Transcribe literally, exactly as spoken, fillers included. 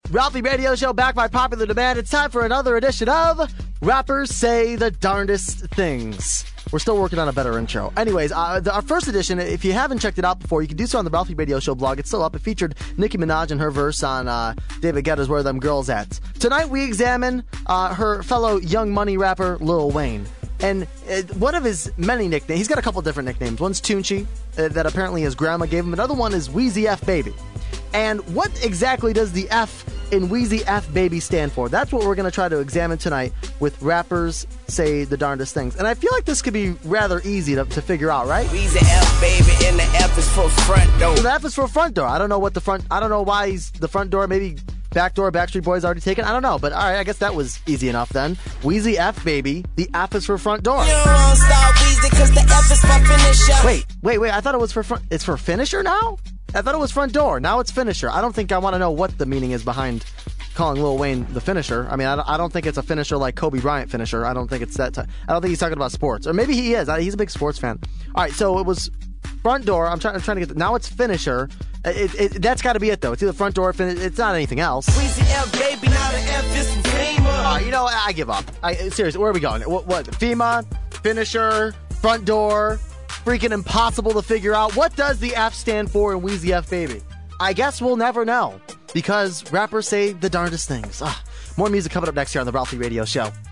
Ralphie Radio Show, back by popular demand. It's time for another edition of Rappers Say the Darndest Things. We're still working on a better intro. Anyways, uh, the, our first edition, if you haven't checked it out before, you can do so on the Ralphie Radio Show blog. It's still up. It featured Nicki Minaj and her verse on uh, David Guetta's Where Them Girls At. Tonight we examine uh, her fellow Young Money rapper, Lil Wayne. And uh, one of his many nicknames, he's got a couple different nicknames. One's Tunechi, uh, that apparently his grandma gave him. Another one is Weezy F Baby. And what exactly does the F in Weezy F Baby stand for? That's what we're going to try to examine tonight with Rappers Say the Darndest Things. And I feel like this could be rather easy to, to figure out, right? Weezy F Baby, and the F is for front door. So the F is for front door. I don't know what the front, I don't know why he's the front door, maybe back door, Backstreet Boys already taken. I don't know, but all right, I guess that was easy enough then. Weezy F Baby, the F is for front door. You don't stop Weezy, cause the F is for finisher. Wait, wait, wait, I thought it was for front, it's for finisher now? I thought it was front door. Now it's finisher. I don't think I want to know what the meaning is behind calling Lil Wayne the finisher. I mean, I don't, I don't think it's a finisher like Kobe Bryant finisher. I don't think it's that type. I don't think he's talking about sports. Or maybe he is. He's a big sports fan. All right, so it was front door. I'm trying, I'm trying to get... The, now it's finisher. It, it, that's got to be it, though. It's either front door or fin- It's not anything else. Weezy F Baby, now the F is for FEMA. All right, you know, I give up. I, seriously, where are we going? What, what? FEMA, finisher, front door... Freaking impossible to figure out. What does the F stand for in Weezy F Baby? I guess we'll never know, because rappers say the darndest things. Ah, more music coming up next here on the Ralphie Radio Show.